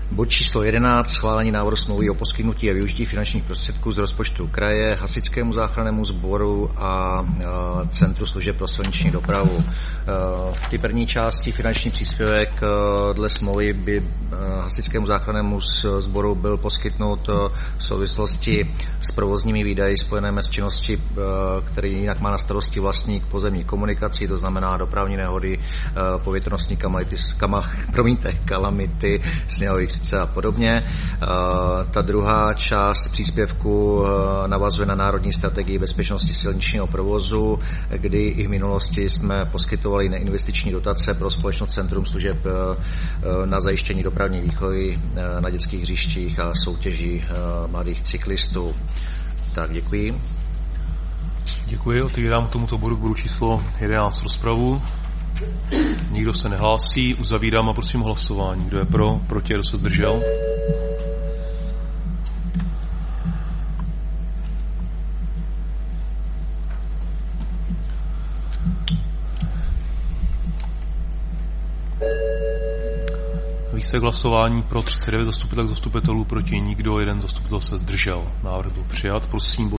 Bod číslo 11, schválení návrhu smlouvy o poskytnutí a využití finančních prostředků z rozpočtu kraje Hasičskému záchrannému sboru a Centru služeb pro silniční dopravu. V té první části finanční příspěvek dle smlouvy by Hasičskému záchrannému sboru byl poskytnut v souvislosti s provozními výdaji spojenými s činností, který jinak má na starosti vlastník pozemních komunikací, to znamená dopravní nehody, povětrnostní kalamity, sněhové vřice a podobně. Ta druhá část příspěvku navazuje na národní strategii bezpečnosti silničního provozu, kdy i v minulosti jsme poskytovali neinvestiční dotace pro společnost Centrum služeb na zajištění dopravní výchovy na dětských hřištích a soutěží mladých cyklistů. Tak, děkuji. Děkuji, otevírám k tomuto bodu číslo 11 rozpravu. Nikdo se nehlásí, uzavírám a prosím hlasování. Kdo je pro, proti, kdo se zdržel? Výsledek hlasování pro 39 zastupitelů, proti nikdo, jeden zastupitel se zdržel. Návrh byl přijat, prosím.